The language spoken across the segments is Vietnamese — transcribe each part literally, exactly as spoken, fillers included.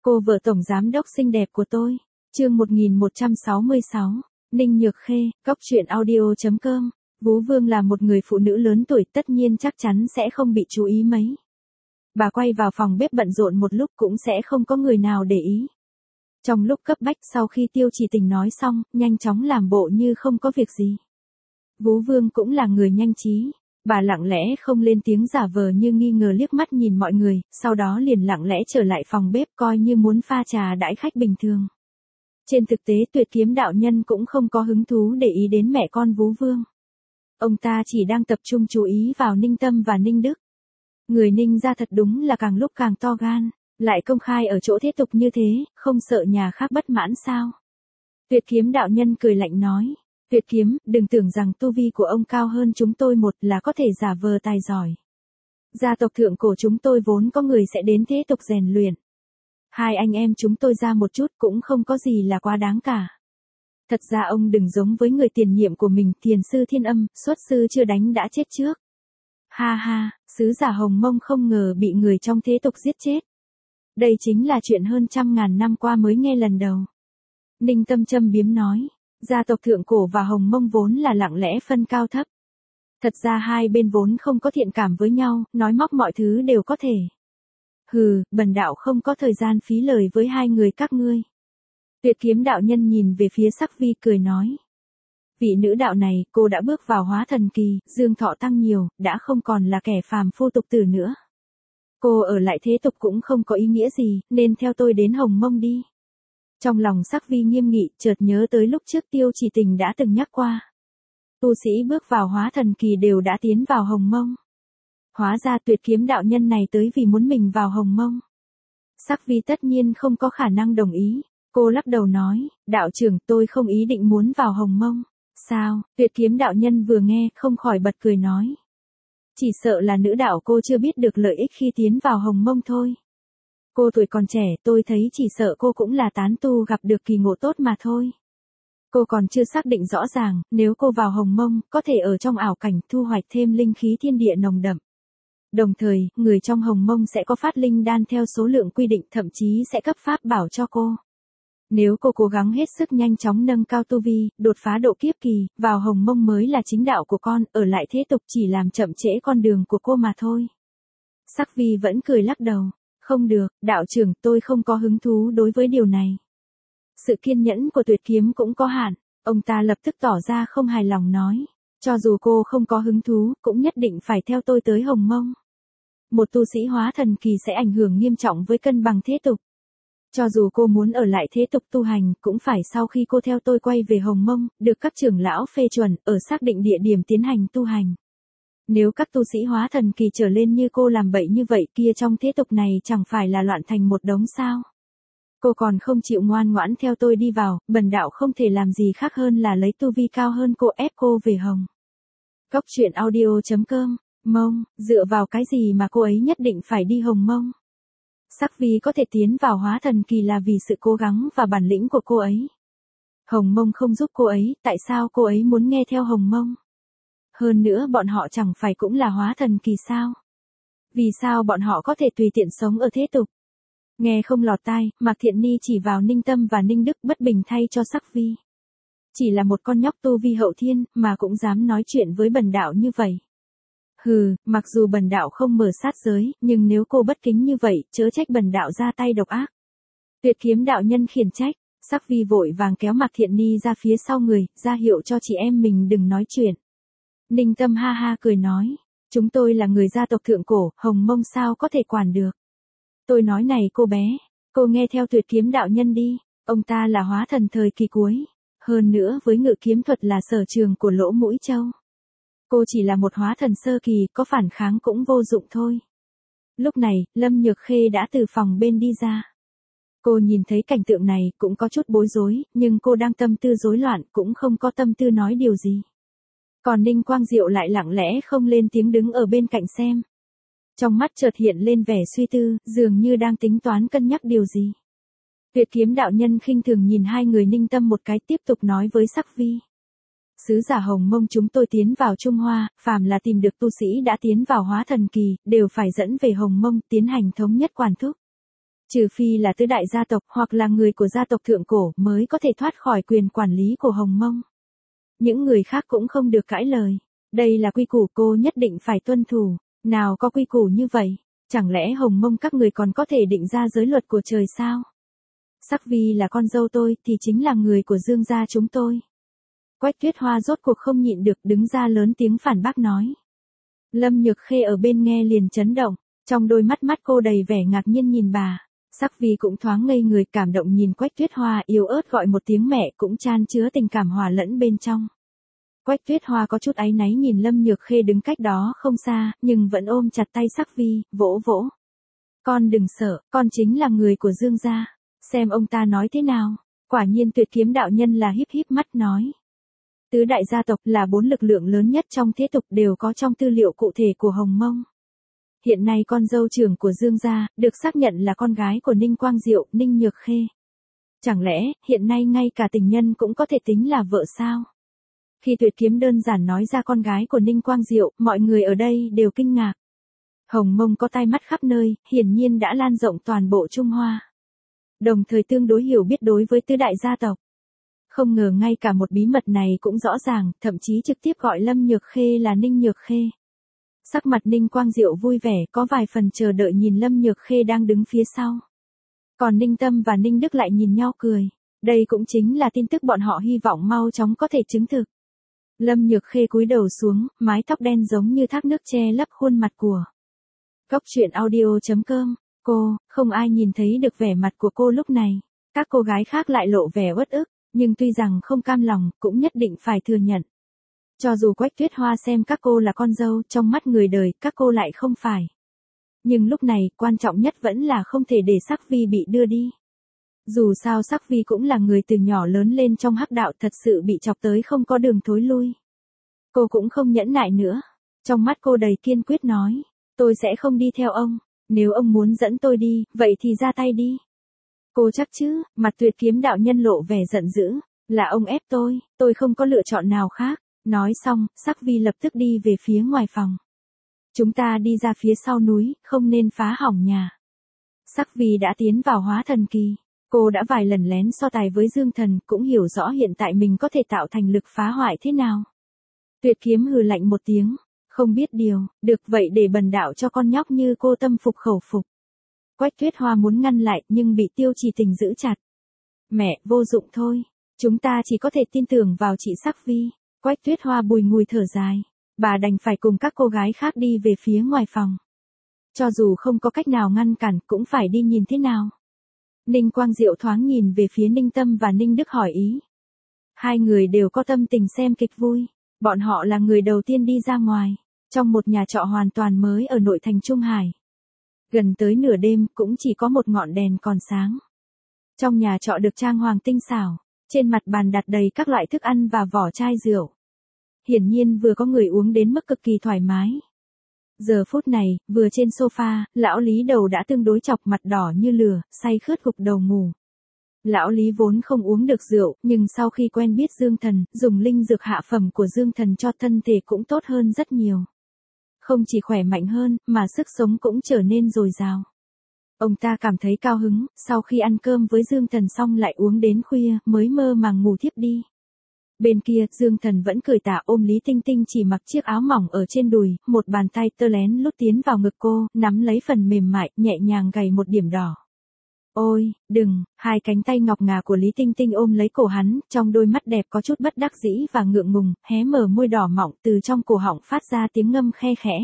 Cô vợ tổng giám đốc xinh đẹp của tôi. Chương một nghìn một trăm sáu mươi sáu, Ninh Nhược Khê, Cóc truyện audio chấm com. Vú Vương là một người phụ nữ lớn tuổi, tất nhiên chắc chắn sẽ không bị chú ý mấy. Bà quay vào phòng bếp bận rộn một lúc cũng sẽ không có người nào để ý. Trong lúc cấp bách sau khi Tiêu Chỉ Tình nói xong, nhanh chóng làm bộ như không có việc gì. Vú Vương cũng là người nhanh trí. Bà lặng lẽ không lên tiếng, giả vờ như nghi ngờ liếc mắt nhìn mọi người, sau đó liền lặng lẽ trở lại phòng bếp coi như muốn pha trà đãi khách bình thường. Trên thực tế Tuyệt Kiếm đạo nhân cũng không có hứng thú để ý đến mẹ con Vú Vương. Ông ta chỉ đang tập trung chú ý vào Ninh Tâm và Ninh Đức. Người Ninh gia thật đúng là càng lúc càng to gan, lại công khai ở chỗ thế tục như thế, không sợ nhà khác bất mãn sao? Tuyệt Kiếm đạo nhân cười lạnh nói. Tuyệt Kiếm, đừng tưởng rằng tu vi của ông cao hơn chúng tôi một là có thể giả vờ tài giỏi. Gia tộc thượng cổ chúng tôi vốn có người sẽ đến thế tục rèn luyện. Hai anh em chúng tôi ra một chút cũng không có gì là quá đáng cả. Thật ra ông đừng giống với người tiền nhiệm của mình, Thiền sư Thiên Âm, xuất sư chưa đánh đã chết trước. Ha ha, sứ giả Hồng Mông không ngờ bị người trong thế tục giết chết. Đây chính là chuyện hơn trăm ngàn năm qua mới nghe lần đầu. Ninh Tâm châm biếm nói. Gia tộc thượng cổ và Hồng Mông vốn là lặng lẽ phân cao thấp. Thật ra hai bên vốn không có thiện cảm với nhau, nói móc mọi thứ đều có thể. Hừ, bần đạo không có thời gian phí lời với hai người các ngươi. Tuyệt Kiếm đạo nhân nhìn về phía Sắc Vi cười nói. Vị nữ đạo này, cô đã bước vào hóa thần kỳ, dương thọ tăng nhiều, đã không còn là kẻ phàm phu tục tử nữa. Cô ở lại thế tục cũng không có ý nghĩa gì, nên theo tôi đến Hồng Mông đi. Trong lòng Sắc Vi nghiêm nghị, chợt nhớ tới lúc trước Tiêu Chỉ Tình đã từng nhắc qua. Tu sĩ bước vào hóa thần kỳ đều đã tiến vào Hồng Mông. Hóa ra Tuyệt Kiếm đạo nhân này tới vì muốn mình vào Hồng Mông. Sắc Vi tất nhiên không có khả năng đồng ý. Cô lắc đầu nói, đạo trưởng, tôi không ý định muốn vào Hồng Mông. Sao? Tuyệt Kiếm đạo nhân vừa nghe không khỏi bật cười nói. Chỉ sợ là nữ đạo cô chưa biết được lợi ích khi tiến vào Hồng Mông thôi. Cô tuổi còn trẻ, tôi thấy chỉ sợ cô cũng là tán tu gặp được kỳ ngộ tốt mà thôi. Cô còn chưa xác định rõ ràng, nếu cô vào Hồng Mông, có thể ở trong ảo cảnh thu hoạch thêm linh khí thiên địa nồng đậm. Đồng thời, người trong Hồng Mông sẽ có phát linh đan theo số lượng quy định, thậm chí sẽ cấp pháp bảo cho cô. Nếu cô cố gắng hết sức nhanh chóng nâng cao tu vi, đột phá độ kiếp kỳ, vào Hồng Mông mới là chính đạo của con, ở lại thế tục chỉ làm chậm trễ con đường của cô mà thôi. Sắc Vi vẫn cười lắc đầu. Không được, đạo trưởng, tôi không có hứng thú đối với điều này. Sự kiên nhẫn của Tuyệt Kiếm cũng có hạn, ông ta lập tức tỏ ra không hài lòng nói. Cho dù cô không có hứng thú, cũng nhất định phải theo tôi tới Hồng Mông. Một tu sĩ hóa thần kỳ sẽ ảnh hưởng nghiêm trọng với cân bằng thế tục. Cho dù cô muốn ở lại thế tục tu hành, cũng phải sau khi cô theo tôi quay về Hồng Mông, được các trưởng lão phê chuẩn, ở xác định địa điểm tiến hành tu hành. Nếu các tu sĩ hóa thần kỳ trở lên như cô làm bậy như vậy kia trong thế tục này chẳng phải là loạn thành một đống sao? Cô còn không chịu ngoan ngoãn theo tôi đi vào, bần đạo không thể làm gì khác hơn là lấy tu vi cao hơn cô ép cô về Hồng. Cóc truyện audio chấm com, Mông, dựa vào cái gì mà cô ấy nhất định phải đi Hồng Mông? Sắc Vi có thể tiến vào hóa thần kỳ là vì sự cố gắng và bản lĩnh của cô ấy. Hồng Mông không giúp cô ấy, tại sao cô ấy muốn nghe theo Hồng Mông? Hơn nữa bọn họ chẳng phải cũng là hóa thần kỳ sao? Vì sao bọn họ có thể tùy tiện sống ở thế tục? Nghe không lọt tai, Mạc Thiện Ni chỉ vào Ninh Tâm và Ninh Đức, bất bình thay cho Sắc Vi. Chỉ là một con nhóc tu vi hậu thiên mà cũng dám nói chuyện với bần đạo như vậy. Hừ, mặc dù bần đạo không mở sát giới, nhưng nếu cô bất kính như vậy, chớ trách bần đạo ra tay độc ác. Tuyệt Kiếm đạo nhân khiển trách. Sắc Vi vội vàng kéo Mạc Thiện Ni ra phía sau người, ra hiệu cho chị em mình đừng nói chuyện. Ninh Tâm ha ha cười nói, chúng tôi là người gia tộc thượng cổ, Hồng Mông sao có thể quản được. Tôi nói này cô bé, cô nghe theo Tuyệt Kiếm đạo nhân đi, ông ta là hóa thần thời kỳ cuối, hơn nữa với ngự kiếm thuật là sở trường của Lỗ Mũi Châu. Cô chỉ là một hóa thần sơ kỳ, có phản kháng cũng vô dụng thôi. Lúc này, Lâm Nhược Khê đã từ phòng bên đi ra. Cô nhìn thấy cảnh tượng này, cũng có chút bối rối, nhưng cô đang tâm tư rối loạn, cũng không có tâm tư nói điều gì. Còn Ninh Quang Diệu lại lặng lẽ không lên tiếng đứng ở bên cạnh xem. Trong mắt chợt hiện lên vẻ suy tư, dường như đang tính toán cân nhắc điều gì. Tuyệt Kiếm đạo nhân khinh thường nhìn hai người Ninh Tâm một cái, tiếp tục nói với Sắc Vi. Sứ giả Hồng Mông chúng tôi tiến vào Trung Hoa, phàm là tìm được tu sĩ đã tiến vào hóa thần kỳ, đều phải dẫn về Hồng Mông tiến hành thống nhất quản thúc. Trừ phi là tứ đại gia tộc hoặc là người của gia tộc thượng cổ mới có thể thoát khỏi quyền quản lý của Hồng Mông. Những người khác cũng không được cãi lời. Đây là quy củ cô nhất định phải tuân thủ. Nào có quy củ như vậy, chẳng lẽ Hồng Mông các người còn có thể định ra giới luật của trời sao? Sắc Vi là con dâu tôi thì chính là người của Dương gia chúng tôi. Quách Tuyết Hoa rốt cuộc không nhịn được đứng ra lớn tiếng phản bác nói. Lâm Nhược Khê ở bên nghe liền chấn động, trong đôi mắt mắt cô đầy vẻ ngạc nhiên nhìn bà. Sắc Vi cũng thoáng ngây người cảm động nhìn Quách Tuyết Hoa yếu ớt gọi một tiếng mẹ cũng chan chứa tình cảm hòa lẫn bên trong. Quách Tuyết Hoa có chút áy náy nhìn Lâm Nhược Khê đứng cách đó không xa, nhưng vẫn ôm chặt tay Sắc Vi, vỗ vỗ. Con đừng sợ, con chính là người của Dương gia, xem ông ta nói thế nào. Quả nhiên Tuyệt Kiếm đạo nhân là híp híp mắt nói. Tứ đại gia tộc là bốn lực lượng lớn nhất trong thế tục đều có trong tư liệu cụ thể của Hồng Mông. Hiện nay con dâu trưởng của Dương gia, được xác nhận là con gái của Ninh Quang Diệu, Ninh Nhược Khê. Chẳng lẽ, hiện nay ngay cả tình nhân cũng có thể tính là vợ sao? Khi Tuyệt Kiếm đơn giản nói ra con gái của Ninh Quang Diệu, mọi người ở đây đều kinh ngạc. Hồng Mông có tai mắt khắp nơi, hiển nhiên đã lan rộng toàn bộ Trung Hoa. Đồng thời tương đối hiểu biết đối với tứ đại gia tộc. Không ngờ ngay cả một bí mật này cũng rõ ràng, thậm chí trực tiếp gọi Lâm Nhược Khê là Ninh Nhược Khê. Sắc mặt Ninh Quang Diệu vui vẻ, có vài phần chờ đợi nhìn Lâm Nhược Khê đang đứng phía sau. Còn Ninh Tâm và Ninh Đức lại nhìn nhau cười. Đây cũng chính là tin tức bọn họ hy vọng mau chóng có thể chứng thực. Lâm Nhược Khê cúi đầu xuống, mái tóc đen giống như thác nước che lấp khuôn mặt của. Góc truyện audio chấm com. Cô, không ai nhìn thấy được vẻ mặt của cô lúc này. Các cô gái khác lại lộ vẻ uất ức, nhưng tuy rằng không cam lòng, cũng nhất định phải thừa nhận. Cho dù Quách Tuyết Hoa xem các cô là con dâu, trong mắt người đời, các cô lại không phải. Nhưng lúc này, quan trọng nhất vẫn là không thể để Sắc Vi bị đưa đi. Dù sao Sắc Vi cũng là người từ nhỏ lớn lên trong hắc đạo, thật sự bị chọc tới không có đường thối lui. Cô cũng không nhẫn nại nữa. Trong mắt cô đầy kiên quyết nói, tôi sẽ không đi theo ông. Nếu ông muốn dẫn tôi đi, vậy thì ra tay đi. Cô chắc chứ? Mặt Tuyệt Kiếm đạo nhân lộ vẻ giận dữ. Là ông ép tôi, tôi không có lựa chọn nào khác. Nói xong, Sắc Vi lập tức đi về phía ngoài phòng. Chúng ta đi ra phía sau núi, không nên phá hỏng nhà. Sắc Vi đã tiến vào hóa thần kỳ. Cô đã vài lần lén so tài với Dương Thần, cũng hiểu rõ hiện tại mình có thể tạo thành lực phá hoại thế nào. Tuyệt Kiếm hừ lạnh một tiếng. Không biết điều, được vậy để bần đạo cho con nhóc như cô tâm phục khẩu phục. Quách Tuyết Hoa muốn ngăn lại nhưng bị Tiêu Chỉ Tình giữ chặt. Mẹ, vô dụng thôi. Chúng ta chỉ có thể tin tưởng vào chị Sắc Vi. Quách Tuyết Hoa bùi ngùi thở dài. Bà đành phải cùng các cô gái khác đi về phía ngoài phòng. Cho dù không có cách nào ngăn cản cũng phải đi nhìn thế nào. Ninh Quang Diệu thoáng nhìn về phía Ninh Tâm và Ninh Đức hỏi ý. Hai người đều có tâm tình xem kịch vui. Bọn họ là người đầu tiên đi ra ngoài. Trong một nhà trọ hoàn toàn mới ở nội thành Trung Hải. Gần tới nửa đêm cũng chỉ có một ngọn đèn còn sáng. Trong nhà trọ được trang hoàng tinh xảo. Trên mặt bàn đặt đầy các loại thức ăn và vỏ chai rượu. Hiển nhiên vừa có người uống đến mức cực kỳ thoải mái. Giờ phút này, vừa trên sofa, lão Lý đầu đã tương đối chọc mặt đỏ như lửa, say khướt gục đầu ngủ. Lão Lý vốn không uống được rượu, nhưng sau khi quen biết Dương Thần, dùng linh dược hạ phẩm của Dương Thần cho thân thể cũng tốt hơn rất nhiều. Không chỉ khỏe mạnh hơn, mà sức sống cũng trở nên dồi dào. Ông ta cảm thấy cao hứng, sau khi ăn cơm với Dương Thần xong lại uống đến khuya, mới mơ màng ngủ thiếp đi. Bên kia, Dương Thần vẫn cười tà ôm Lý Tinh Tinh chỉ mặc chiếc áo mỏng ở trên đùi, một bàn tay tơ lén lút tiến vào ngực cô, nắm lấy phần mềm mại, nhẹ nhàng gảy một điểm đỏ. Ôi, đừng, hai cánh tay ngọc ngà của Lý Tinh Tinh ôm lấy cổ hắn, trong đôi mắt đẹp có chút bất đắc dĩ và ngượng ngùng, hé mở môi đỏ mọng từ trong cổ họng phát ra tiếng ngâm khe khẽ.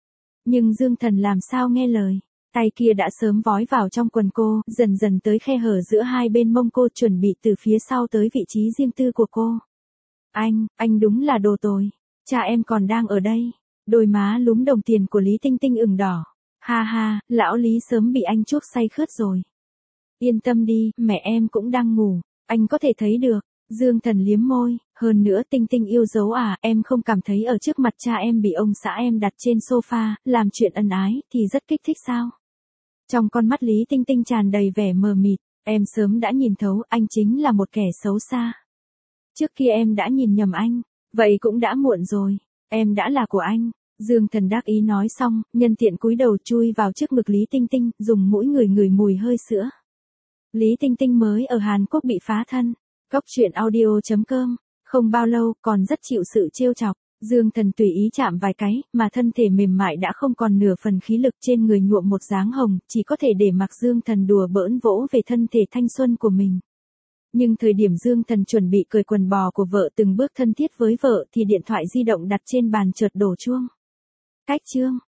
Nhưng Dương Thần làm sao nghe lời, tay kia đã sớm vói vào trong quần cô, dần dần tới khe hở giữa hai bên mông cô chuẩn bị từ phía sau tới vị trí riêng tư của cô. Anh, anh đúng là đồ tồi, cha em còn đang ở đây, đôi má lúm đồng tiền của Lý Tinh Tinh ửng đỏ. Ha ha, lão Lý sớm bị anh chuốc say khướt rồi. Yên tâm đi, mẹ em cũng đang ngủ, anh có thể thấy được. Dương Thần liếm môi, hơn nữa Tinh Tinh yêu dấu à, em không cảm thấy ở trước mặt cha em bị ông xã em đặt trên sofa, làm chuyện ân ái, thì rất kích thích sao? Trong con mắt Lý Tinh Tinh tràn đầy vẻ mờ mịt, em sớm đã nhìn thấu, anh chính là một kẻ xấu xa. Trước kia em đã nhìn nhầm anh, vậy cũng đã muộn rồi, em đã là của anh, Dương Thần đắc ý nói xong, nhân tiện cúi đầu chui vào trước ngực Lý Tinh Tinh, dùng mũi người người mùi hơi sữa. Lý Tinh Tinh mới ở Hàn Quốc bị phá thân. Cốc truyện audio chấm com. Không bao lâu, còn rất chịu sự trêu chọc. Dương Thần tùy ý chạm vài cái, mà thân thể mềm mại đã không còn nửa phần khí lực, trên người nhuộm một dáng hồng, chỉ có thể để mặc Dương Thần đùa bỡn vỗ về thân thể thanh xuân của mình. Nhưng thời điểm Dương Thần chuẩn bị cởi quần bò của vợ, từng bước thân thiết với vợ, thì điện thoại di động đặt trên bàn chợt đổ chuông. Cách chương.